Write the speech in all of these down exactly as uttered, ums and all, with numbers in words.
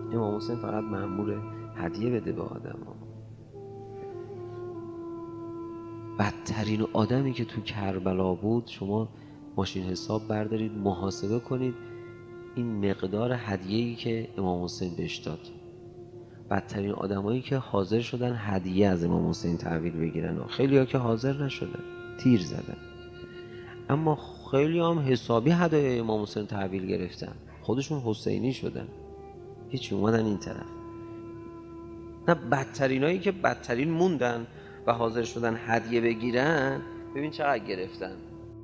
امام حسین فقط مأمور هدیه بده به آدم ها. بدترین آدمی که تو کربلا بود، شما ماشین حساب بردارید محاسبه کنید این مقدار هدیه‌ای که امام حسین بهش داد. بدترین آدمایی که حاضر شدن هدیه از امام حسین تحویل بگیرن، خیلی ها که حاضر نشدن، تیر زدن. اما خیلی هم حسابی هدایای امام حسین تحویل گرفتن، خودشون حسینی شدن، هیچی اومدن این طرف. نه، بدترینایی که بدترین موندن و حاضر شدن هدیه بگیرن، ببین چقدر گرفتن.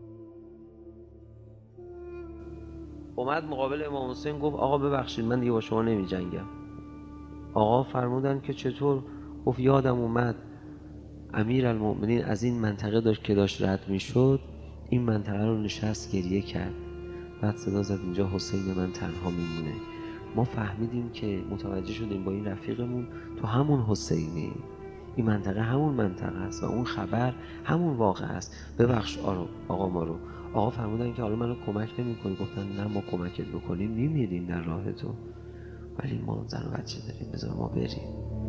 اومد مقابل امام حسین گفت آقا ببخشید من دیگه با شما نمی جنگم. آقا فرمودن که چطور؟ گفت یادم اومد امیرالمؤمنین از این منطقه داشت که داشت رد می شد، این منطقه رو نشست گریه کرد، بعد صدا زد اینجا حسین من تنها میمونه. ما فهمیدیم که متوجه شدیم با این رفیقمون تو همون حسینی، این منطقه همون منطقه است و اون خبر همون واقع است، ببخش آقا ما رو. آقا فرمودن که حالا منو کمک نمی کنی؟ گفتن نه ما کمکت بکنیم میمیریم در راه تو، ولی ما زن و بچه داریم، بذار ما بریم.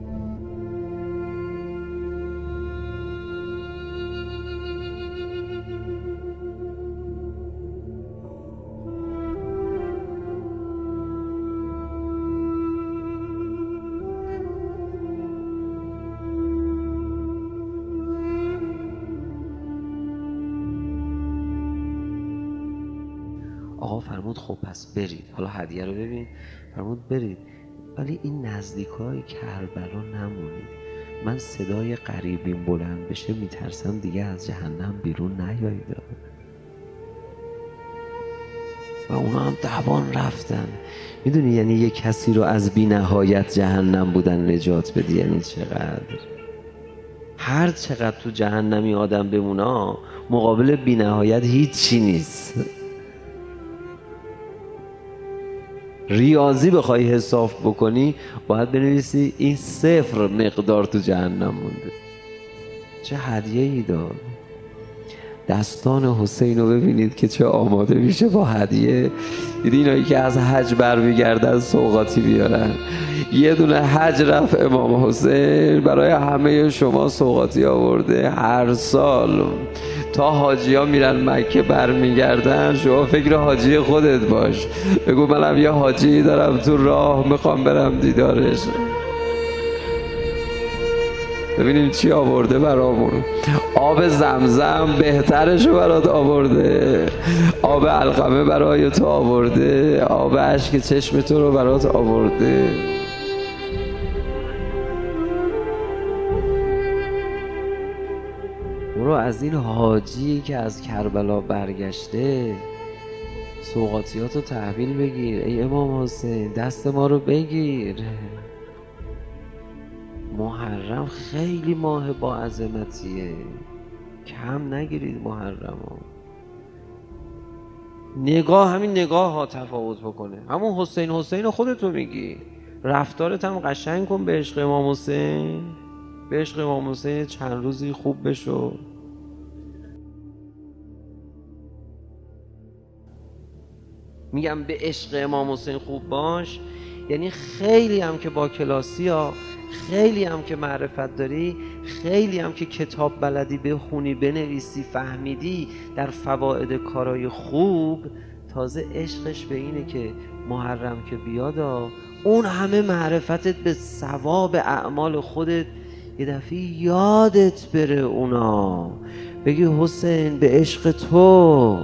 آقا فرمود خب پس برید، حالا هدیه رو ببین، فرمود برید ولی این نزدیکای کربلا نمونید، من صدای قریبین بلند بشه میترسم دیگه از جهنم بیرون نیایید. و اونا هم دوان رفتن. میدونی یعنی یه کسی رو از بی نهایت جهنم بودن نجات بدی یعنی چقدر؟ هر چقدر تو جهنمی آدم بمونه مقابل بی نهایت هیچی نیست. ریاضی بخوای حساب بکنی باید بنویسی این صفر مقدار تو جهنم مونده. چه هدیه‌ای داد. دستان حسین رو ببینید که چه آماده میشه با هدیه. دیدی اینایی که از حج برمیگردن سوغاتی بیارن، یه دونه حج رفت امام حسین برای همه شما سوغاتی آورده. هر سال تا حاجی ها میرن مکه برمیگردن شما فکر حاجی خودت باش، بگو منم یه حاجی دارم تو راه میخوام برم دیدارش. ببینیم چی آورده برامون. آب زمزم بهترشو برات آورده، آب علقمه برای تو آورده، آب اشک چشم تو رو برات آورده. برو از این حاجی که از کربلا برگشته سوغاتیاتو تحویل بگیر. ای امام حسین دست ما رو بگیر. محرم خیلی ماه با عظمتیه، کم نگیرید محرمو. نگاه همین نگاه ها تفاوت بکنه. همون حسین حسین خودتو میگی، رفتارت هم قشنگ کن به عشق امام حسین، به عشق امام حسین چند روزی خوب بشو. میگم به عشق امام حسین خوب باش یعنی خیلی هم که با کلاسی ها، خیلی هم که معرفت داری، خیلی هم که کتاب بلدی بخونی بنویسی فهمیدی در فواید کارای خوب، تازه عشقش به اینه که محرم که بیادا اون همه معرفتت به ثواب اعمال خودت یه دفعه یادت بره، اونا بگی حسین به عشق تو.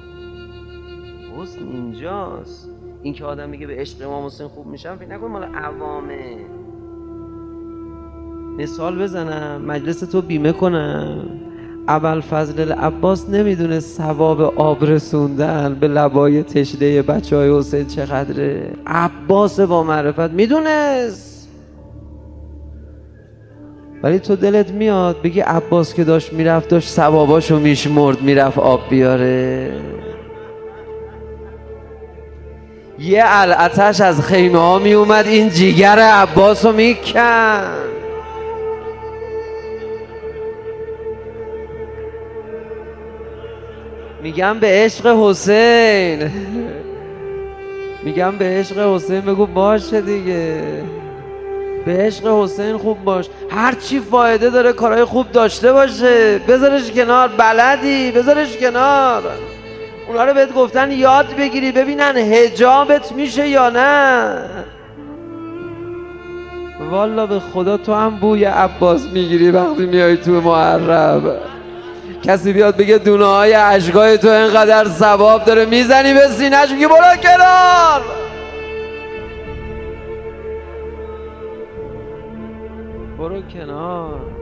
حسن اینجاست. این که آدم میگه به عشق امام حسین خوب میشم فکر نکن مال عوامه. مثال بزنم مجلس تو بیمه کنم، ابوالفضل عباس نمیدونه ثواب آب رسوندن به لبای تشنه بچه های حسین چقدره؟ عباس با معرفت میدونست، ولی تو دلت میاد بگی عباس که داشت میرفت داشت ثواباشو میشمرد میرفت آب بیاره. یه العتش از خیمه ها می اومد این جیگر عباس رو میکن. میگم به عشق حسین. میگم به عشق حسین بگو باشه دیگه، به عشق حسین خوب باش، هر چی فایده داره کارهای خوب داشته باشه بذارش کنار، بلدی بذارش کنار. اونا رو بهت گفتن یاد بگیری ببینن حجابت میشه یا نه. والا به خدا تو هم بوی عباس میگیری وقتی میای تو محرم. کسی بیاد بگه دونه های اشکای تو اینقدر ثواب داره، میزنی به سینه‌ش میگی برو کنار. برو کنار.